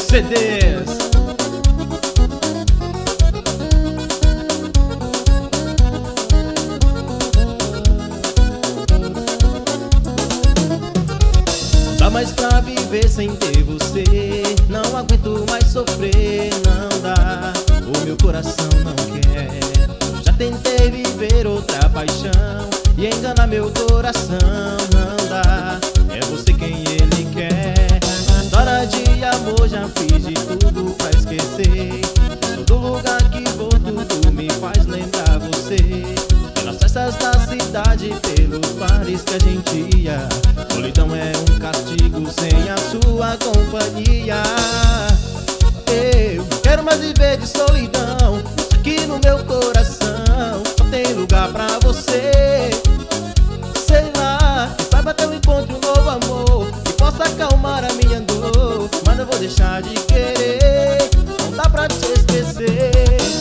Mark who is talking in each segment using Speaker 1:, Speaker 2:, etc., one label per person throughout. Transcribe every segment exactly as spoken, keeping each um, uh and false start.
Speaker 1: C Ds. Dá mais pra viver sem ter você. Não aguento mais sofrer, não dá. O meu coração não quer. Já tentei viver outra paixão e enganar meu coração, não dá. É você quem ele quer. História de amor, já fiz de tudo pra esquecer. Todo lugar que vou, tudo me faz lembrar você. Pelas festas da cidade, pelos bares que a gente ia. Solidão é um castigo sem a sua companhia. Eu não quero mais viver de solidão. Aqui no meu coração só tem lugar pra você. Sei lá, quem sabe até eu encontre um novo amor que possa acalmar a minha dor. Mas não vou deixar de querer, não dá pra te esquecer.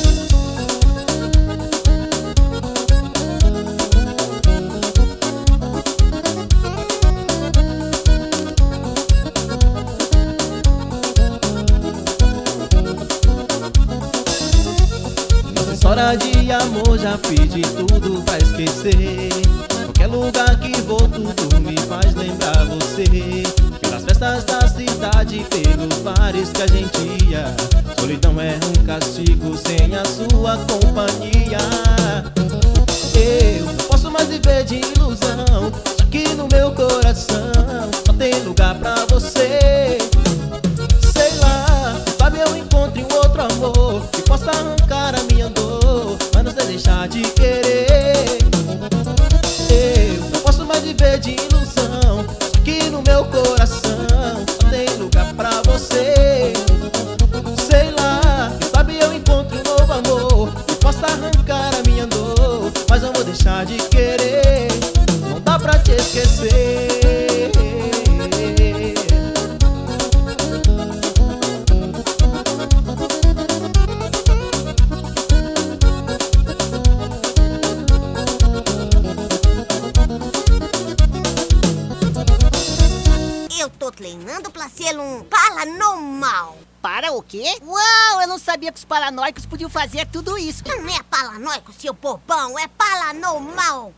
Speaker 1: História de amor, já fiz de tudo pra esquecer. Qualquer lugar que vou, tudo me faz lembrar você. Pelas festas da cidade, pelos bares que a gente ia. Solidão é um castigo sem a sua companhia. Eu não posso mais viver de ilusão. Só que no meu coração só tem lugar pra você. Sei lá, sabe eu encontre um outro amor que possa arrancar a minha dor, mas não sei deixar de querer. Eu não posso mais viver de ilusão. Que no meu coração só tem lugar pra você. Sei lá, quem sabe eu encontro um novo amor que possa arrancar a minha dor, mas não vou deixar de querer. Não dá pra te esquecer.
Speaker 2: Eu tô treinando pra ser um paranormal.
Speaker 3: Para o quê? Uau, eu não sabia que os paranoicos podiam fazer tudo isso.
Speaker 2: Não é paranoico, seu bobão, é paranormal.